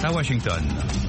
à Washington.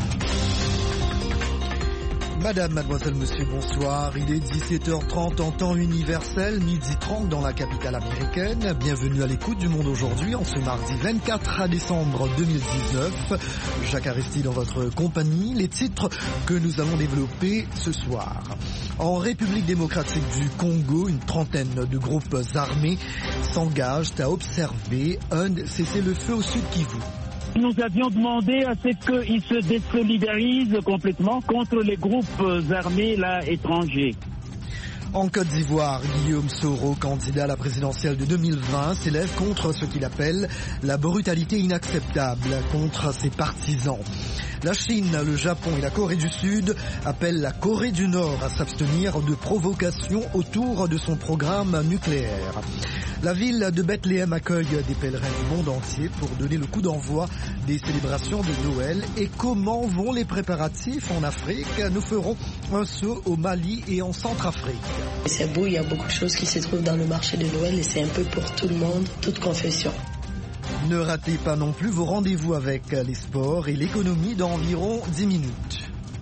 Madame, mademoiselle, monsieur, bonsoir. Il est 17h30 en temps universel, 12h30 dans la capitale américaine. Bienvenue à l'écoute du Monde aujourd'hui en ce mardi 24 décembre 2019. Jacques Aristide dans votre compagnie. Les titres que nous allons développer ce soir. En République démocratique du Congo, une trentaine de groupes armés s'engagent à observer un cessez-le-feu au sud Kivu. Nous avions demandé à ce qu'ils se désolidarisent complètement contre les groupes armés étrangers. En Côte d'Ivoire, Guillaume Soro, candidat à la présidentielle de 2020, s'élève contre ce qu'il appelle la brutalité inacceptable contre ses partisans. La Chine, le Japon et la Corée du Sud appellent la Corée du Nord à s'abstenir de provocations autour de son programme nucléaire. La ville de Bethléem accueille des pèlerins du monde entier pour donner le coup d'envoi des célébrations de Noël. Et comment vont les préparatifs en Afrique? Nous ferons un saut au Mali et en Centrafrique. C'est beau, il y a beaucoup de choses qui se trouvent dans le marché de Noël et c'est un peu pour tout le monde, toute confession. Ne ratez pas non plus vos rendez-vous avec les sports et l'économie dans environ 10 minutes.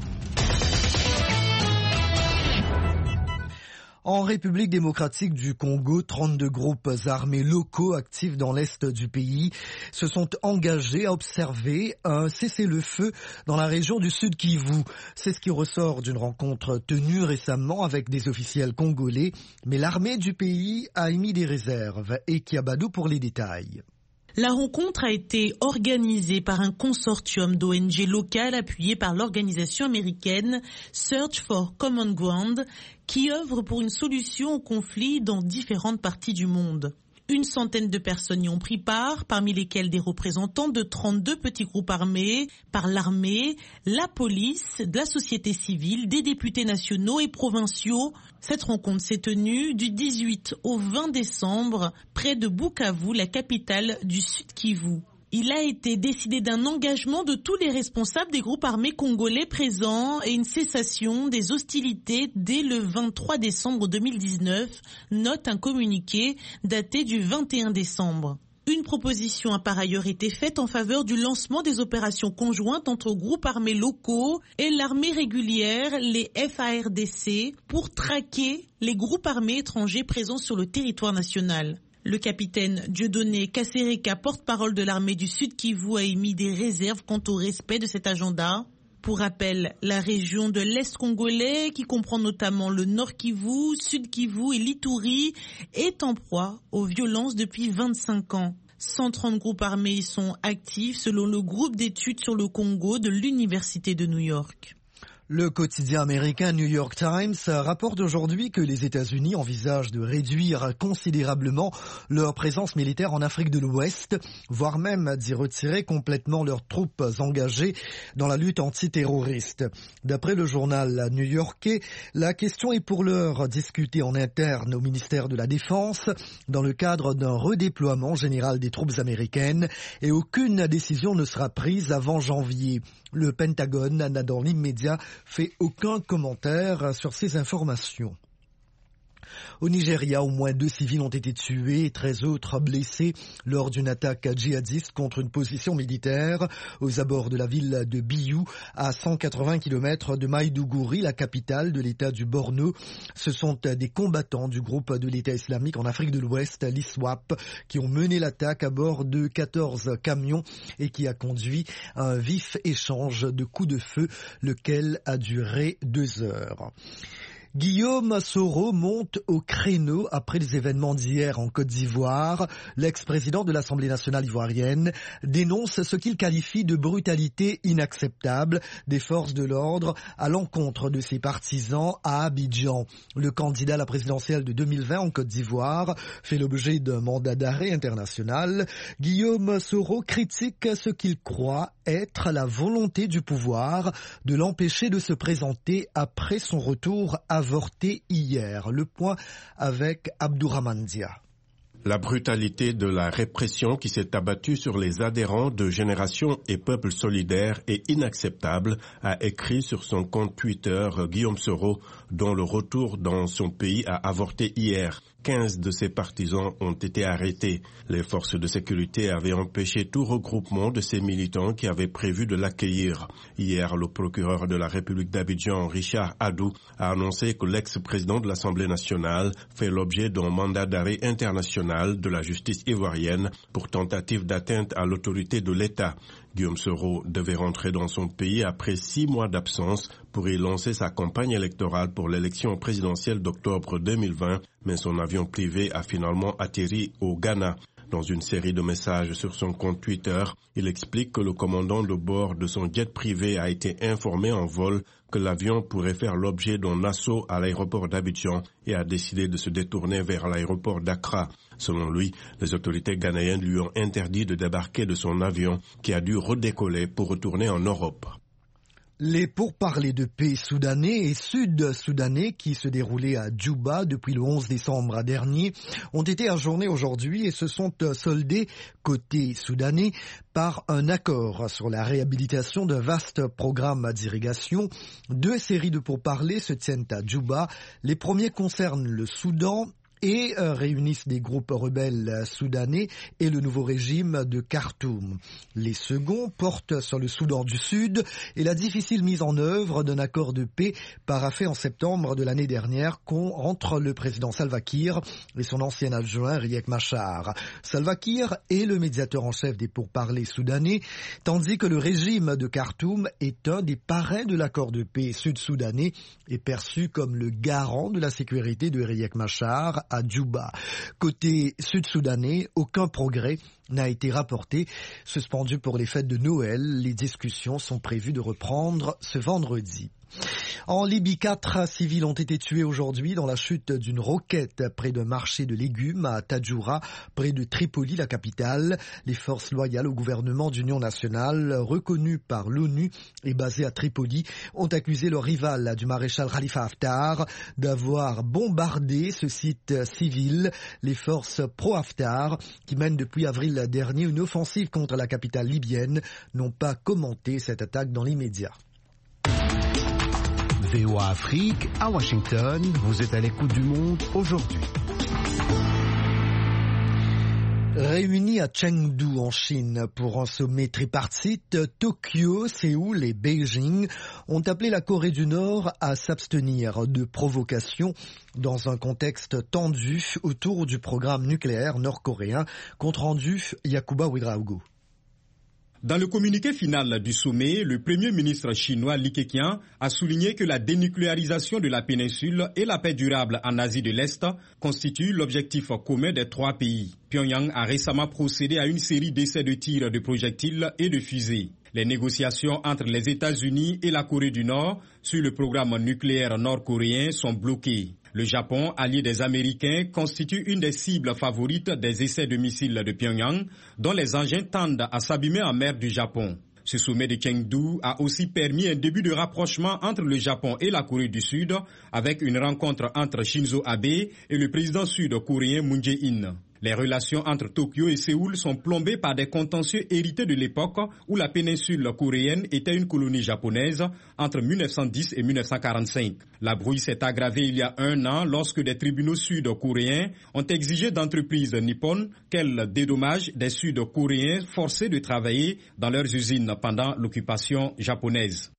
En République démocratique du Congo, 32 groupes armés locaux actifs dans l'est du pays se sont engagés à observer un cessez-le-feu dans la région du Sud Kivu. C'est ce qui ressort d'une rencontre tenue récemment avec des officiels congolais, mais l'armée du pays a émis des réserves. Et Kiabadou pour les détails. La rencontre a été organisée par un consortium d'ONG locales appuyé par l'organisation américaine Search for Common Ground qui œuvre pour une solution au conflit dans différentes parties du monde. Une centaine de personnes y ont pris part, parmi lesquelles des représentants de 32 petits groupes armés par l'armée, la police, de la société civile, des députés nationaux et provinciaux. Cette rencontre s'est tenue du 18 au 20 décembre près de Bukavu, la capitale du Sud Kivu. Il a été décidé d'un engagement de tous les responsables des groupes armés congolais présents et une cessation des hostilités dès le 23 décembre 2019, note un communiqué daté du 21 décembre. Une proposition a par ailleurs été faite en faveur du lancement des opérations conjointes entre groupes armés locaux et l'armée régulière, les FARDC, pour traquer les groupes armés étrangers présents sur le territoire national. Le capitaine Dieudonné Kassereka, porte-parole de l'armée du Sud Kivu, a émis des réserves quant au respect de cet agenda. Pour rappel, la région de l'Est congolais, qui comprend notamment le Nord Kivu, Sud Kivu et l'Ituri, est en proie aux violences depuis 25 ans. 130 groupes armés y sont actifs selon le groupe d'études sur le Congo de l'Université de New York. Le quotidien américain New York Times rapporte aujourd'hui que les États-Unis envisagent de réduire considérablement leur présence militaire en Afrique de l'Ouest, voire même d'y retirer complètement leurs troupes engagées dans la lutte antiterroriste. D'après le journal new-yorkais, la question est pour l'heure discutée en interne au ministère de la Défense dans le cadre d'un redéploiement général des troupes américaines et aucune décision ne sera prise avant janvier. Le Pentagone n'a dans l'immédiat fait aucun commentaire sur ces informations. Au Nigeria, au moins 2 civils ont été tués et 13 autres blessés lors d'une attaque djihadiste contre une position militaire aux abords de la ville de Biou, à 180 km de Maïdougouri, la capitale de l'État du Borno. Ce sont des combattants du groupe de l'État islamique en Afrique de l'Ouest, l'ISWAP, qui ont mené l'attaque à bord de 14 camions et qui a conduit à un vif échange de coups de feu, lequel a duré 2 heures. Guillaume Soro monte au créneau après les événements d'hier en Côte d'Ivoire. L'ex-président de l'Assemblée nationale ivoirienne dénonce ce qu'il qualifie de brutalité inacceptable des forces de l'ordre à l'encontre de ses partisans à Abidjan. Le candidat à la présidentielle de 2020 en Côte d'Ivoire fait l'objet d'un mandat d'arrêt international. Guillaume Soro critique ce qu'il croit être la volonté du pouvoir de l'empêcher de se présenter après son retour avorté hier. Le point avec Abdourahmane Dia. La brutalité de la répression qui s'est abattue sur les adhérents de Génération et Peuple Solidaire est inacceptable, a écrit sur son compte Twitter Guillaume Soro, dont le retour dans son pays a avorté hier. 15 de ses partisans ont été arrêtés. Les forces de sécurité avaient empêché tout regroupement de ces militants qui avaient prévu de l'accueillir. Hier, le procureur de la République d'Abidjan, Richard Adou, a annoncé que l'ex-président de l'Assemblée nationale fait l'objet d'un mandat d'arrêt international de la justice ivoirienne pour tentative d'atteinte à l'autorité de l'État. Guillaume Soro devait rentrer dans son pays après 6 mois d'absence pour y lancer sa campagne électorale pour l'élection présidentielle d'octobre 2020, mais son avion privé a finalement atterri au Ghana. Dans une série de messages sur son compte Twitter, il explique que le commandant de bord de son jet privé a été informé en vol que l'avion pourrait faire l'objet d'un assaut à l'aéroport d'Abidjan et a décidé de se détourner vers l'aéroport d'Accra. Selon lui, les autorités ghanéennes lui ont interdit de débarquer de son avion qui a dû redécoller pour retourner en Europe. Les pourparlers de paix soudanais et sud-soudanais qui se déroulaient à Djouba depuis le 11 décembre dernier ont été ajournés aujourd'hui et se sont soldés côté soudanais par un accord sur la réhabilitation d'un vaste programme d'irrigation. 2 séries de pourparlers se tiennent à Djouba. Les premiers concernent le Soudan et réunissent des groupes rebelles soudanais et le nouveau régime de Khartoum. Les seconds portent sur le Soudan du Sud et la difficile mise en œuvre d'un accord de paix paraphé en septembre de l'année dernière entre le président Salva Kiir et son ancien adjoint Riek Machar. Salva Kiir est le médiateur en chef des pourparlers soudanais, tandis que le régime de Khartoum est un des parrains de l'accord de paix sud-soudanais et perçu comme le garant de la sécurité de Riek Machar à Djouba. Côté sud-soudanais, aucun progrès n'a été rapporté. Suspendu pour les fêtes de Noël, les discussions sont prévues de reprendre ce vendredi. En Libye, 4 civils ont été tués aujourd'hui dans la chute d'une roquette près d'un marché de légumes à Tadjoura, près de Tripoli, la capitale. Les forces loyales au gouvernement d'union nationale, reconnues par l'ONU et basées à Tripoli, ont accusé leur rival du maréchal Khalifa Haftar d'avoir bombardé ce site civil. Les forces pro-Haftar, qui mènent depuis avril dernier une offensive contre la capitale libyenne, n'ont pas commenté cette attaque dans l'immédiat. VOA Afrique, à Washington, vous êtes à l'écoute du monde aujourd'hui. Réunis à Chengdu en Chine pour un sommet tripartite, Tokyo, Séoul et Beijing ont appelé la Corée du Nord à s'abstenir de provocations dans un contexte tendu autour du programme nucléaire nord-coréen, compte rendu Yakuba Ouedraogo. Dans le communiqué final du sommet, le Premier ministre chinois Li Keqiang a souligné que la dénucléarisation de la péninsule et la paix durable en Asie de l'Est constituent l'objectif commun des 3 pays. Pyongyang a récemment procédé à une série d'essais de tir de projectiles et de fusées. Les négociations entre les États-Unis et la Corée du Nord sur le programme nucléaire nord-coréen sont bloquées. Le Japon, allié des Américains, constitue une des cibles favorites des essais de missiles de Pyongyang, dont les engins tendent à s'abîmer en mer du Japon. Ce sommet de Chengdu a aussi permis un début de rapprochement entre le Japon et la Corée du Sud, avec une rencontre entre Shinzo Abe et le président sud-coréen Moon Jae-in. Les relations entre Tokyo et Séoul sont plombées par des contentieux hérités de l'époque où la péninsule coréenne était une colonie japonaise entre 1910 et 1945. La brouille s'est aggravée il y a 1 an lorsque des tribunaux sud-coréens ont exigé d'entreprises nippones qu'elles dédommagent des Sud-Coréens forcés de travailler dans leurs usines pendant l'occupation japonaise.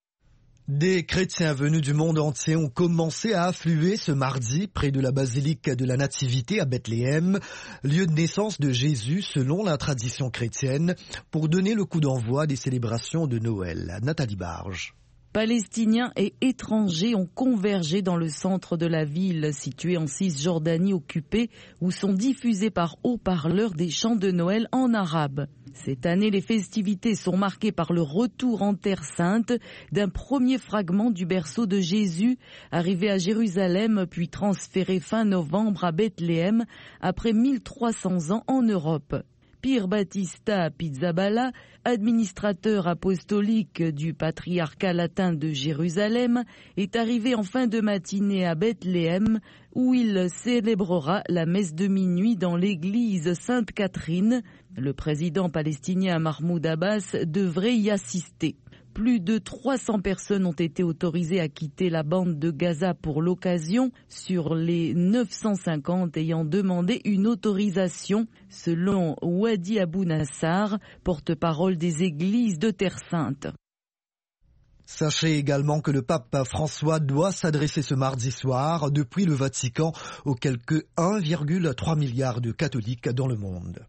Des chrétiens venus du monde entier ont commencé à affluer ce mardi près de la basilique de la Nativité à Bethléem, lieu de naissance de Jésus selon la tradition chrétienne, pour donner le coup d'envoi des célébrations de Noël. Nathalie Barge. Palestiniens et étrangers ont convergé dans le centre de la ville, située en Cisjordanie occupée, où sont diffusés par haut-parleurs des chants de Noël en arabe. Cette année, les festivités sont marquées par le retour en Terre Sainte d'un premier fragment du berceau de Jésus, arrivé à Jérusalem puis transféré fin novembre à Bethléem après 1300 ans en Europe. Pier Battista Pizzaballa, administrateur apostolique du patriarcat latin de Jérusalem, est arrivé en fin de matinée à Bethléem où il célébrera la messe de minuit dans l'église Sainte-Catherine. Le président palestinien Mahmoud Abbas devrait y assister. Plus de 300 personnes ont été autorisées à quitter la bande de Gaza pour l'occasion, sur les 950 ayant demandé une autorisation, selon Wadi Abou Nassar, porte-parole des églises de Terre Sainte. Sachez également que le pape François doit s'adresser ce mardi soir depuis le Vatican aux quelques 1,3 milliard de catholiques dans le monde.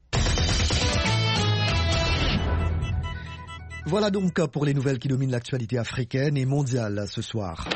Voilà donc pour les nouvelles qui dominent l'actualité africaine et mondiale ce soir.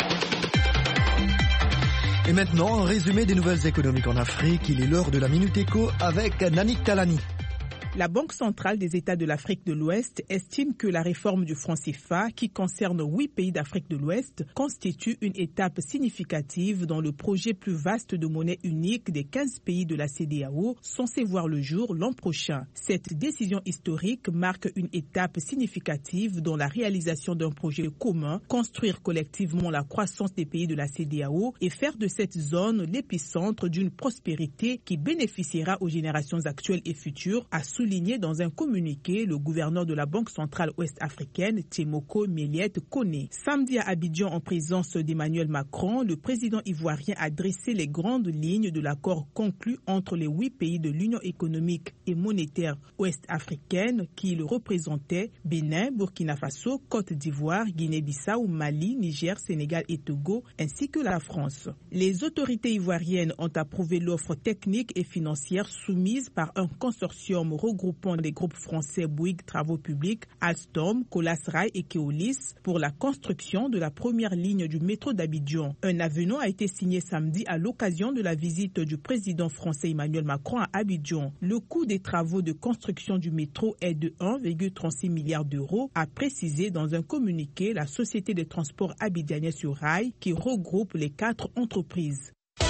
Et maintenant, un résumé des nouvelles économiques en Afrique. Il est l'heure de la Minute Éco avec Nanik Talani. La Banque centrale des États de l'Afrique de l'Ouest estime que la réforme du franc CFA, qui concerne 8 pays d'Afrique de l'Ouest, constitue une étape significative dans le projet plus vaste de monnaie unique des 15 pays de la CEDEAO, censé voir le jour l'an prochain. Cette décision historique marque une étape significative dans la réalisation d'un projet commun, construire collectivement la croissance des pays de la CEDEAO et faire de cette zone l'épicentre d'une prospérité qui bénéficiera aux générations actuelles et futures, a souligné dans un communiqué le gouverneur de la Banque centrale ouest-africaine, Temoko Méliette Koné. Samedi à Abidjan, en présence d'Emmanuel Macron, le président ivoirien a dressé les grandes lignes de l'accord conclu entre les 8 pays de l'Union économique et monétaire ouest-africaine qui le représentaient: Bénin, Burkina Faso, Côte d'Ivoire, Guinée-Bissau, Mali, Niger, Sénégal et Togo, ainsi que la France. Les autorités ivoiriennes ont approuvé l'offre technique et financière soumise par un consortium regroupant les groupes français Bouygues Travaux Publics, Alstom, Colas Rail et Keolis pour la construction de la première ligne du métro d'Abidjan. Un avenant a été signé samedi à l'occasion de la visite du président français Emmanuel Macron à Abidjan. Le coût des travaux de construction du métro est de 1,36 milliard d'euros, a précisé dans un communiqué la Société des transports abidjanais sur rail qui regroupe les 4 entreprises.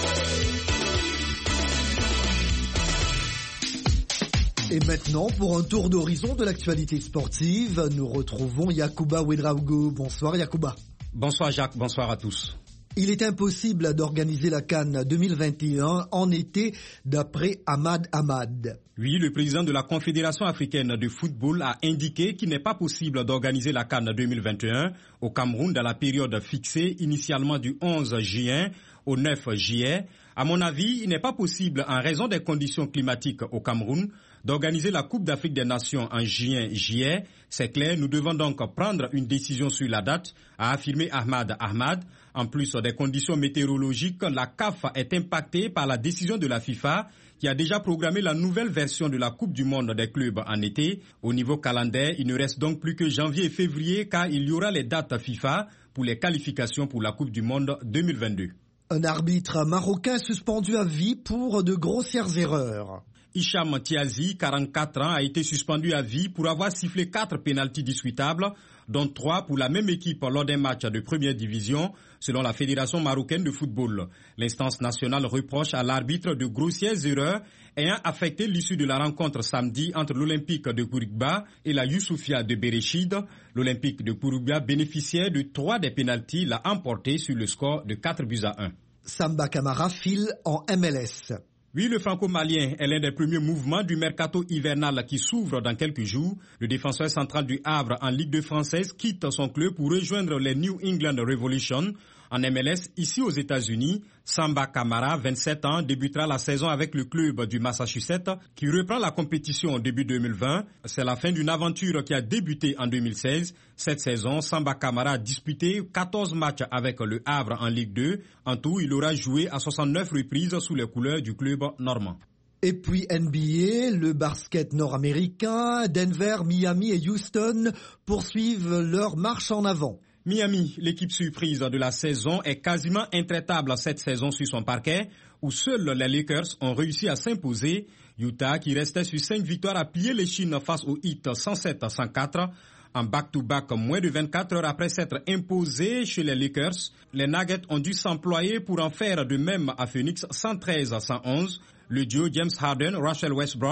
Et maintenant, pour un tour d'horizon de l'actualité sportive, nous retrouvons Yacouba Ouedraogo. Bonsoir Yacouba. Bonsoir Jacques, bonsoir à tous. Il est impossible d'organiser la CAN 2021 en été, d'après Ahmad Ahmad. Oui, le président de la Confédération africaine de football a indiqué qu'il n'est pas possible d'organiser la CAN 2021 au Cameroun dans la période fixée initialement du 11 juin au 9 juillet. À mon avis, il n'est pas possible, en raison des conditions climatiques au Cameroun, d'organiser la Coupe d'Afrique des Nations en juin-juillet. C'est clair, nous devons donc prendre une décision sur la date, a affirmé Ahmad Ahmad. En plus des conditions météorologiques, la CAF est impactée par la décision de la FIFA qui a déjà programmé la nouvelle version de la Coupe du Monde des clubs en été. Au niveau calendaire, il ne reste donc plus que janvier et février car il y aura les dates FIFA pour les qualifications pour la Coupe du Monde 2022. Un arbitre marocain suspendu à vie pour de grossières erreurs. Hicham Tiazi, 44 ans, a été suspendu à vie pour avoir sifflé 4 pénaltys discutables, dont 3 pour la même équipe lors d'un match de première division, selon la Fédération marocaine de football. L'instance nationale reproche à l'arbitre de grossières erreurs ayant affecté l'issue de la rencontre samedi entre l'Olympique de Kouribga et la Youssoufia de Bereshid. L'Olympique de Kouribga bénéficiait de 3 des pénaltys, l'a emporté sur le score de 4-1. Samba Camara file en MLS. Oui, le franco-malien est l'un des premiers mouvements du mercato hivernal qui s'ouvre dans quelques jours. Le défenseur central du Havre en Ligue 2 française quitte son club pour rejoindre les New England Revolution. En MLS, ici aux États-Unis, Samba Camara, 27 ans, débutera la saison avec le club du Massachusetts qui reprend la compétition au début 2020. C'est la fin d'une aventure qui a débuté en 2016. Cette saison, Samba Camara a disputé 14 matchs avec le Havre en Ligue 2. En tout, il aura joué à 69 reprises sous les couleurs du club normand. Et puis NBA, le basket nord-américain, Denver, Miami et Houston poursuivent leur marche en avant. Miami, l'équipe surprise de la saison, est quasiment intraitable cette saison sur son parquet, où seuls les Lakers ont réussi à s'imposer. Utah, qui restait sur 5 victoires, a plié les chines face au Heat 107-104. En back-to-back, moins de 24 heures après s'être imposé chez les Lakers, les Nuggets ont dû s'employer pour en faire de même à Phoenix 113-111. Le duo James Harden-Russell Westbrook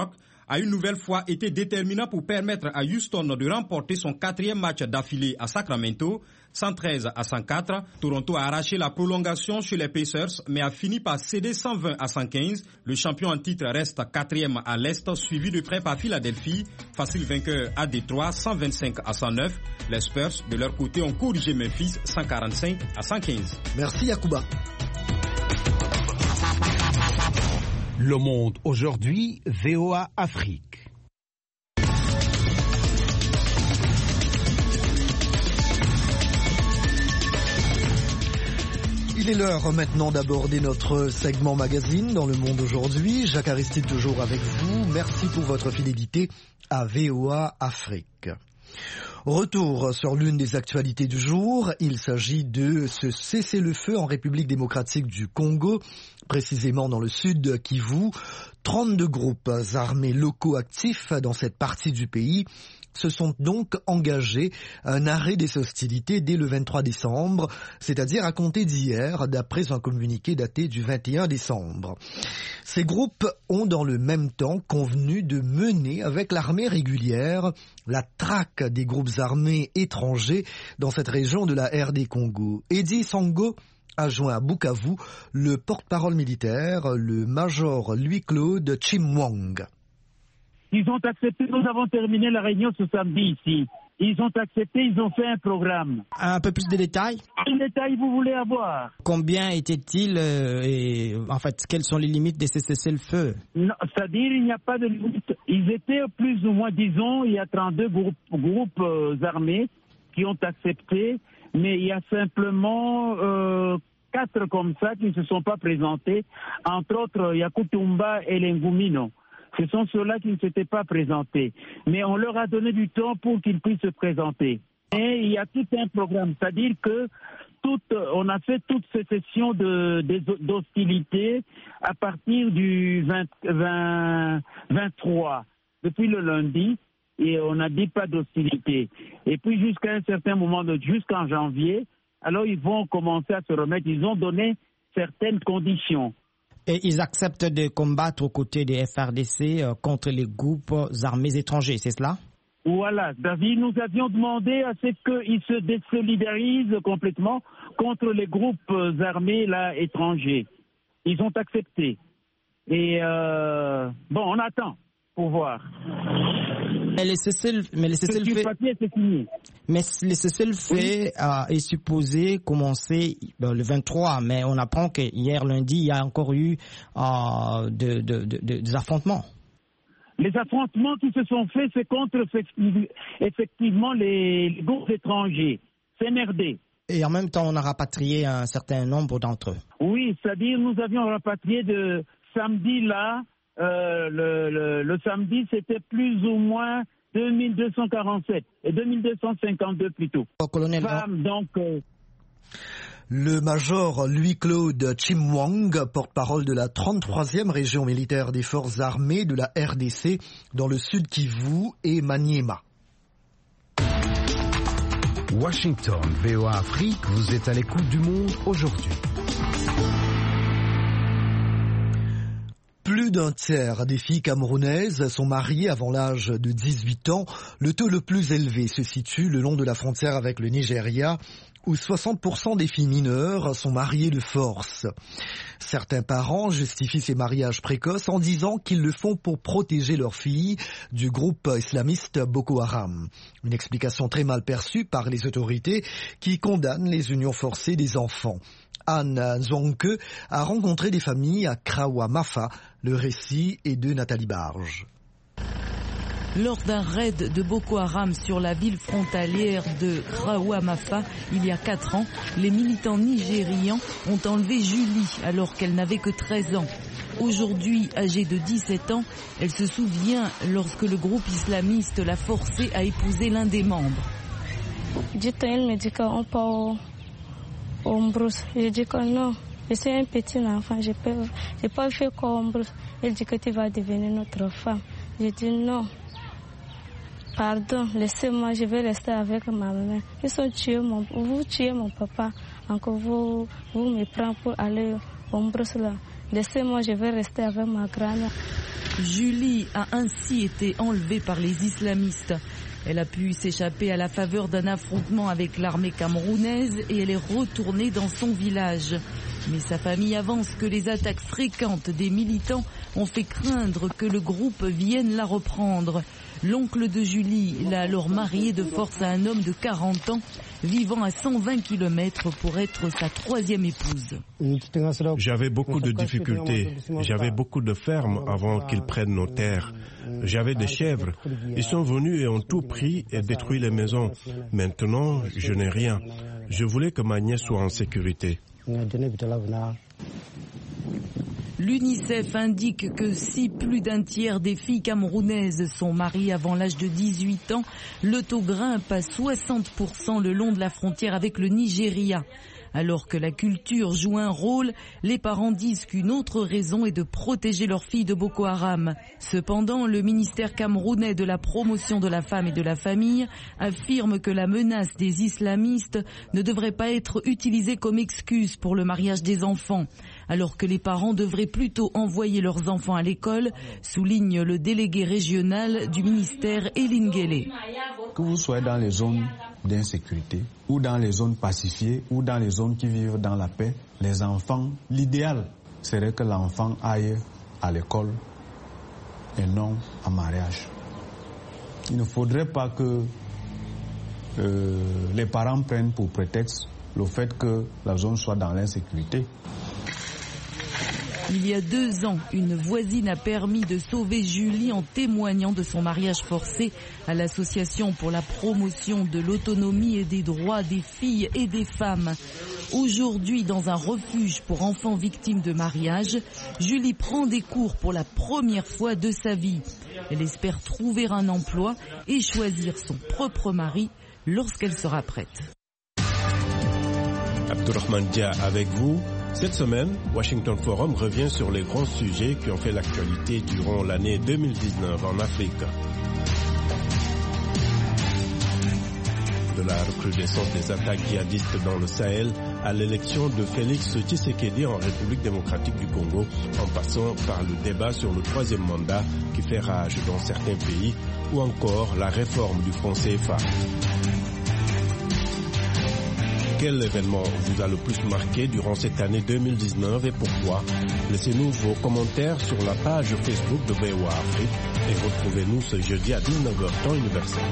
a une nouvelle fois été déterminant pour permettre à Houston de remporter son 4e match d'affilée à Sacramento, 113-104. Toronto a arraché la prolongation chez les Pacers, mais a fini par céder 120-115. Le champion en titre reste 4e à l'Est, suivi de près par Philadelphie, facile vainqueur à Détroit, 125-109. Les Spurs, de leur côté, ont corrigé Memphis, 145-115. Merci Yacouba. Le Monde aujourd'hui, VOA Afrique. Il est l'heure maintenant d'aborder notre segment magazine dans Le Monde aujourd'hui. Jacques Aristide toujours avec vous. Merci pour votre fidélité à VOA Afrique. Retour sur l'une des actualités du jour. Il s'agit de ce cessez-le-feu en République démocratique du Congo, précisément dans le sud Kivu. 32 groupes armés locaux actifs dans cette partie du pays se sont donc engagés à un arrêt des hostilités dès le 23 décembre, c'est-à-dire à compter d'hier, d'après un communiqué daté du 21 décembre. Ces groupes ont dans le même temps convenu de mener avec l'armée régulière la traque des groupes armés étrangers dans cette région de la RD Congo. Eddy Sango a joint à Bukavu le porte-parole militaire, le major Louis-Claude Chimwang. Ils ont accepté, nous avons terminé la réunion ce samedi ici. Ils ont accepté, ils ont fait un programme. Un peu plus de détails? Quel détail vous voulez avoir? Combien était-il et en fait, quelles sont les limites de ces cessez-le-feu? C'est-à-dire, il n'y a pas de limite. Ils étaient plus ou moins, disons, il y a 32 groupes armés qui ont accepté, mais il y a simplement 4 comme ça qui ne se sont pas présentés. Entre autres, Yakutumba et Lengumino. Ce sont ceux-là qui ne s'étaient pas présentés. Mais on leur a donné du temps pour qu'ils puissent se présenter. Et il y a tout un programme. C'est-à-dire que on a fait toutes ces sessions d'hostilité à partir du 23, depuis le lundi, et on n'a dit pas d'hostilité. Et puis jusqu'à un certain moment, jusqu'en janvier, alors ils vont commencer à se remettre. Ils ont donné certaines conditions. Et ils acceptent de combattre aux côtés des FRDC contre les groupes armés étrangers, c'est cela? Voilà, David, nous avions demandé à ce qu'ils se désolidarisent complètement contre les groupes armés là, étrangers. Ils ont accepté. Et bon, on attend pour voir. Mais le cessez-le-feu est supposé commencer le 23, mais on apprend qu'hier lundi, il y a encore eu des affrontements. Les affrontements qui se sont faits, c'est contre effectivement les groupes étrangers, CNRD. Et en même temps, on a rapatrié un certain nombre d'entre eux. Oui, c'est-à-dire nous avions rapatrié de samedi là, le samedi, c'était plus ou moins 2247 et 2252 plutôt. Colonel, femmes, donc. Le major Louis-Claude Chimwang, porte-parole de la 33e région militaire des forces armées de la RDC dans le sud Kivu et Maniema. Washington, VOA Afrique, vous êtes à l'écoute du monde aujourd'hui. Plus d'un tiers des filles camerounaises sont mariées avant l'âge de 18 ans. Le taux le plus élevé se situe le long de la frontière avec le Nigeria, où 60% des filles mineures sont mariées de force. Certains parents justifient ces mariages précoces en disant qu'ils le font pour protéger leurs filles du groupe islamiste Boko Haram. Une explication très mal perçue par les autorités qui condamnent les unions forcées des enfants. Anne Zonke a rencontré des familles à Krawa-Mafa. Le récit est de Nathalie Barge. Lors d'un raid de Boko Haram sur la ville frontalière de Krawa-Mafa, il y a 4 ans, les militants nigérians ont enlevé Julie alors qu'elle n'avait que 13 ans. Aujourd'hui, âgée de 17 ans, elle se souvient lorsque le groupe islamiste l'a forcée à épouser l'un des membres. Il me dit qu'on part au Mbrousse. Je dis que non, je suis un petit enfant, je n'ai pas fait comme Mbrousse. Il dit que tu vas devenir notre femme. Je dis non. Pardon, laissez-moi, je vais rester avec ma maman. Vous tuez mon papa, encore vous me prenez pour aller au Mbrousse là. Laissez-moi, je vais rester avec ma grand-mère. Julie a ainsi été enlevée par les islamistes. Elle a pu s'échapper à la faveur d'un affrontement avec l'armée camerounaise et elle est retournée dans son village. Mais sa famille avance que les attaques fréquentes des militants ont fait craindre que le groupe vienne la reprendre. L'oncle de Julie l'a alors mariée de force à un homme de 40 ans, vivant à 120 km pour être sa troisième épouse. J'avais beaucoup de difficultés. J'avais beaucoup de fermes avant qu'ils prennent nos terres. J'avais des chèvres. Ils sont venus et ont tout pris et détruit les maisons. Maintenant, je n'ai rien. Je voulais que ma nièce soit en sécurité. L'UNICEF indique que si plus d'un tiers des filles camerounaises sont mariées avant l'âge de 18 ans, le taux grimpe à 60% le long de la frontière avec le Nigeria. Alors que la culture joue un rôle, les parents disent qu'une autre raison est de protéger leurs filles de Boko Haram. Cependant, le ministère camerounais de la promotion de la femme et de la famille affirme que la menace des islamistes ne devrait pas être utilisée comme excuse pour le mariage des enfants, alors que les parents devraient plutôt envoyer leurs enfants à l'école, souligne le délégué régional du ministère Elingele. Que vous soyez dans les zones d'insécurité ou dans les zones pacifiées ou dans les zones qui vivent dans la paix, les enfants, l'idéal serait que l'enfant aille à l'école et non en mariage. Il ne faudrait pas que les parents prennent pour prétexte le fait que la zone soit dans l'insécurité. Il y a 2 ans, une voisine a permis de sauver Julie en témoignant de son mariage forcé à l'Association pour la promotion de l'autonomie et des droits des filles et des femmes. Aujourd'hui, dans un refuge pour enfants victimes de mariage, Julie prend des cours pour la première fois de sa vie. Elle espère trouver un emploi et choisir son propre mari lorsqu'elle sera prête. Abdourahmane Dia avec vous. Cette semaine, Washington Forum revient sur les grands sujets qui ont fait l'actualité durant l'année 2019 en Afrique. De la recrudescence des attaques djihadistes dans le Sahel à l'élection de Félix Tshisekedi en République démocratique du Congo, en passant par le débat sur le 3e mandat qui fait rage dans certains pays, ou encore la réforme du franc CFA. Quel événement vous a le plus marqué durant cette année 2019 et pourquoi? Laissez-nous vos commentaires sur la page Facebook de VOA Afrique et retrouvez-nous ce jeudi à 19h temps universel.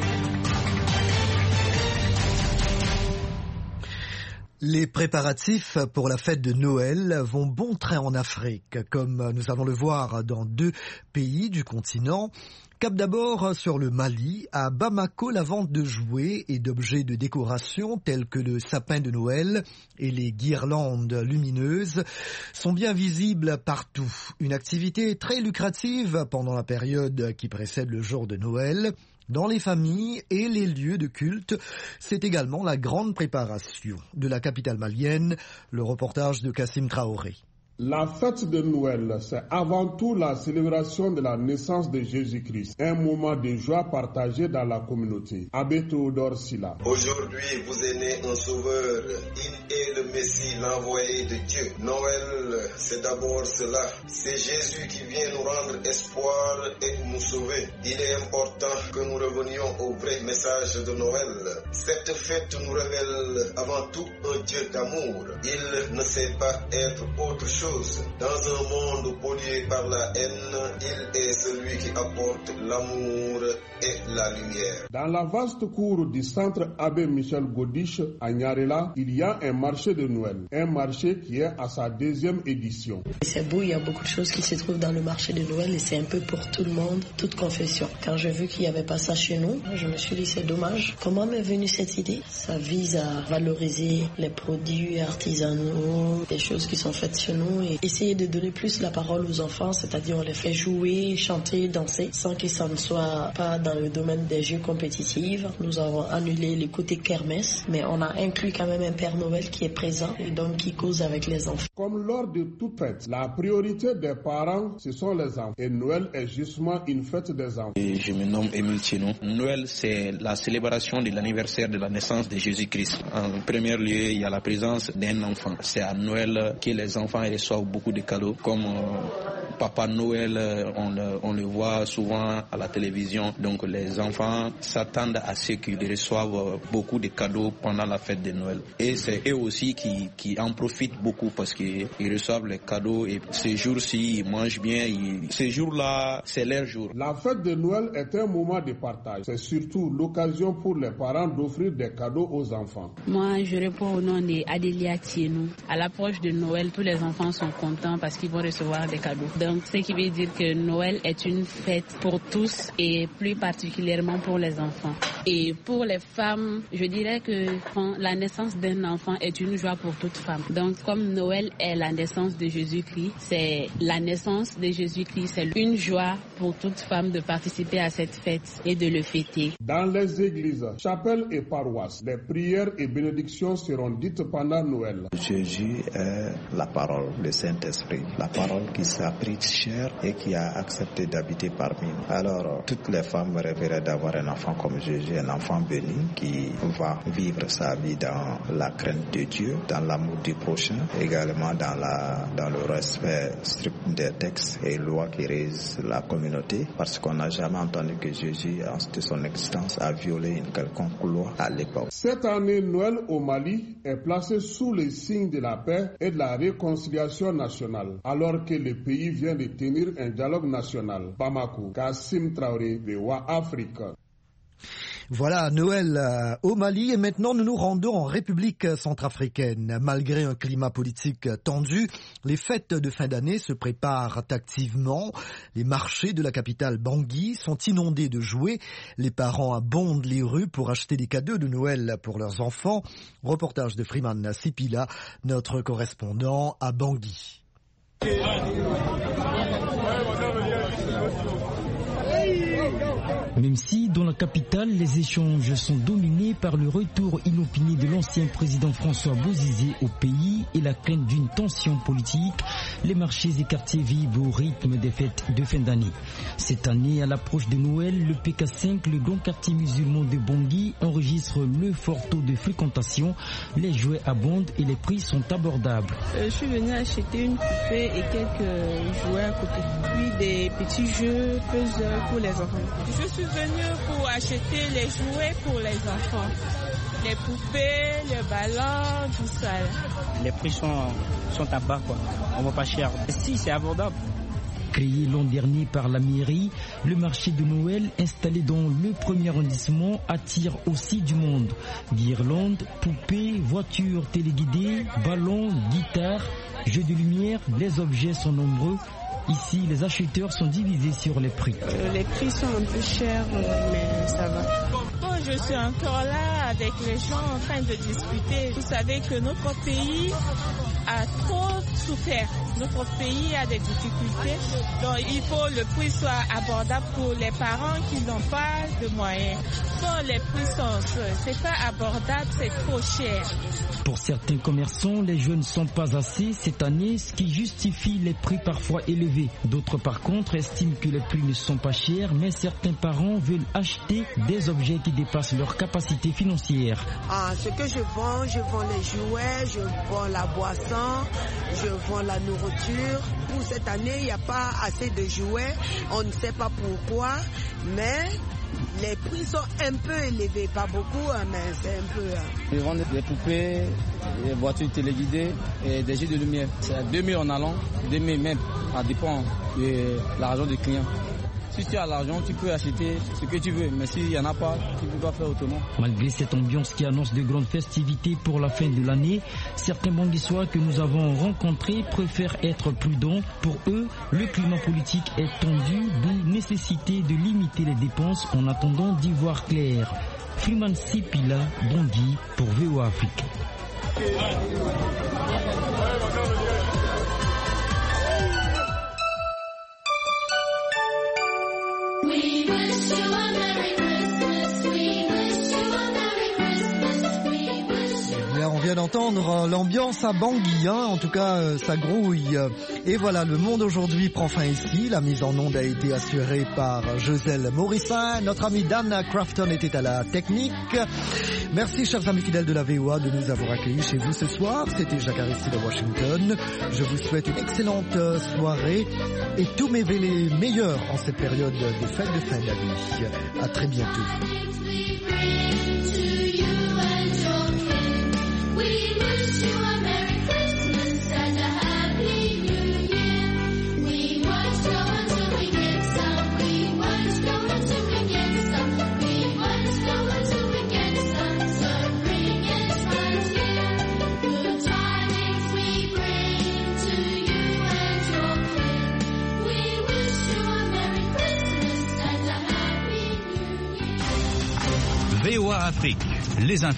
Les préparatifs pour la fête de Noël vont bon train en Afrique, comme nous allons le voir dans 2 pays du continent. Cap d'abord sur le Mali. À Bamako, la vente de jouets et d'objets de décoration tels que le sapin de Noël et les guirlandes lumineuses sont bien visibles partout. Une activité très lucrative pendant la période qui précède le jour de Noël. Dans les familles et les lieux de culte, c'est également la grande préparation. De la capitale malienne, le reportage de Kassim Traoré. La fête de Noël, c'est avant tout la célébration de la naissance de Jésus-Christ, un moment de joie partagé dans la communauté. Abbé Théodore Silla. Aujourd'hui, vous est né un sauveur, il est le Messie, l'envoyé de Dieu. Noël, c'est d'abord cela. C'est Jésus qui vient nous rendre espoir et nous sauver. Il est important que nous revenions au vrai message de Noël. Cette fête nous révèle avant tout un Dieu d'amour. Il ne sait pas être autre chose. Dans un monde pollué par la haine, il est celui qui apporte l'amour et la lumière. Dans la vaste cour du centre Abbé Michel Godiche à Nyarela, il y a un marché de Noël. Un marché qui est à sa 2e édition. C'est beau, il y a beaucoup de choses qui se trouvent dans le marché de Noël et c'est un peu pour tout le monde, toute confession. Quand j'ai vu qu'il n'y avait pas ça chez nous, je me suis dit c'est dommage. Comment m'est venue cette idée? Ça vise à valoriser les produits artisanaux, des choses qui sont faites chez nous et essayer de donner plus la parole aux enfants, c'est-à-dire on les fait jouer, chanter, danser, sans que ça ne soit pas dans le domaine des jeux compétitifs. Nous avons annulé le côté kermesse, mais on a inclus quand même un Père Noël qui est présent et donc qui cause avec les enfants. Comme lors de toute fête, la priorité des parents, ce sont les enfants. Et Noël est justement une fête des enfants. Et je me nomme Émile Tchenou. Noël, c'est la célébration de l'anniversaire de la naissance de Jésus-Christ. En premier lieu, il y a la présence d'un enfant. C'est à Noël que les enfants reçoivent reçoivent beaucoup de cadeaux, comme Papa Noël, on le voit souvent à la télévision. Donc les enfants s'attendent à ce qu'ils reçoivent beaucoup de cadeaux pendant la fête de Noël. Et c'est eux aussi qui en profitent beaucoup parce qu'ils reçoivent les cadeaux et ces jours-ci, ils mangent bien. Ces jours-là, c'est leur jour. La fête de Noël est un moment de partage. C'est surtout l'occasion pour les parents d'offrir des cadeaux aux enfants. Moi, je réponds au nom d'Adélia Thienou. À l'approche de Noël, tous les enfants sont contents parce qu'ils vont recevoir des cadeaux. Donc, ce qui veut dire que Noël est une fête pour tous et plus particulièrement pour les enfants. Et pour les femmes, je dirais que la naissance d'un enfant est une joie pour toute femme. Donc, comme Noël est la naissance de Jésus-Christ, c'est la naissance de Jésus-Christ, c'est une joie pour toute femme de participer à cette fête et de le fêter. Dans les églises, chapelles et paroisses, les prières et bénédictions seront dites pendant Noël. Jésus est la parole, le Saint-Esprit, la parole qui s'est pris cher et qui a accepté d'habiter parmi nous. Alors, toutes les femmes rêveraient d'avoir un enfant comme Jésus, un enfant béni qui va vivre sa vie dans la crainte de Dieu, dans l'amour du prochain, également dans le respect strict des textes et lois qui régissent la communauté, parce qu'on n'a jamais entendu que Jésus, en de son existence, a violé une quelconque loi à l'époque. Cette année, Noël au Mali est placé sous les signes de la paix et de la réconciliation nationale, alors que le pays vient de tenir un dialogue national. Bamako, Kassim Traoré, VOA Afrique. Voilà, Noël au Mali et maintenant nous nous rendons en République centrafricaine. Malgré un climat politique tendu, les fêtes de fin d'année se préparent activement. Les marchés de la capitale Bangui sont inondés de jouets. Les parents abondent les rues pour acheter des cadeaux de Noël pour leurs enfants. Reportage de Freeman Sipila, notre correspondant à Bangui. Même si dans la capitale, les échanges sont dominés par le retour inopiné de l'ancien président François Bozizé au pays et la crainte d'une tension politique, les marchés et quartiers vivent au rythme des fêtes de fin d'année. Cette année, à l'approche de Noël, le PK5, le grand quartier musulman de Bangui, enregistre le fort taux de fréquentation. Les jouets abondent et les prix sont abordables. Je suis venue acheter une poupée et quelques jouets à côté, puis des petits jeux puzzles pour les enfants. Je suis venue pour acheter les jouets pour les enfants, les poupées, les ballons, tout ça. Les prix sont à bas, quoi. On va pas cher. Si, c'est abordable. Créé l'an dernier par la mairie, le marché de Noël installé dans le premier arrondissement attire aussi du monde. Guirlandes, poupées, voitures téléguidées, ballons, guitares, jeux de lumière, les objets sont nombreux. Ici, les acheteurs sont divisés sur les prix. Les prix sont un peu chers, mais ça va. Bon, je suis encore là avec les gens en train de discuter. Vous savez que notre pays a trop souffert. Notre pays a des difficultés. Donc, il faut que le prix soit abordable pour les parents qui n'ont pas de moyens. Bon, les prix c'est pas abordable, c'est trop cher. Pour certains commerçants, les jeux ne sont pas assez cette année, ce qui justifie les prix parfois élevés. D'autres, par contre, estiment que les prix ne sont pas chers, mais certains parents veulent acheter des objets qui dépassent leur capacité financière. Ce que je vends les jouets, je vends la boisson, je vends la nourriture. Pour cette année, il n'y a pas assez de jouets, on ne sait pas pourquoi, mais les prix sont un peu élevés, pas beaucoup, mais c'est un peu... Je vends des poupées, des voitures téléguidées et des jeux de lumière. C'est à 2000 en allant, 2000 même, ça dépend de l'argent des clients. Si tu as l'argent, tu peux acheter ce que tu veux, mais s'il n'y en a pas, tu ne peux pas faire autrement. Malgré cette ambiance qui annonce de grandes festivités pour la fin de l'année, certains Banguissois que nous avons rencontrés préfèrent être prudents. Pour eux, le climat politique est tendu, d'où nécessité de limiter les dépenses en attendant d'y voir clair. Freeman Sipila, Bangui pour VOA Afrique. vient d'entendre l'ambiance à Bangui, hein. En tout cas ça grouille. Et voilà, le monde aujourd'hui prend fin ici. La mise en onde a été assurée par Joselle Morissin. Notre ami Dan Crafton était à la technique. Merci chers amis fidèles de la VOA de nous avoir accueillis chez vous ce soir. C'était Jacques Aristide de Washington. Je vous souhaite une excellente soirée et tous mes vœux meilleurs en cette période de fête de fin d'année. À très bientôt. VOA Afrique, les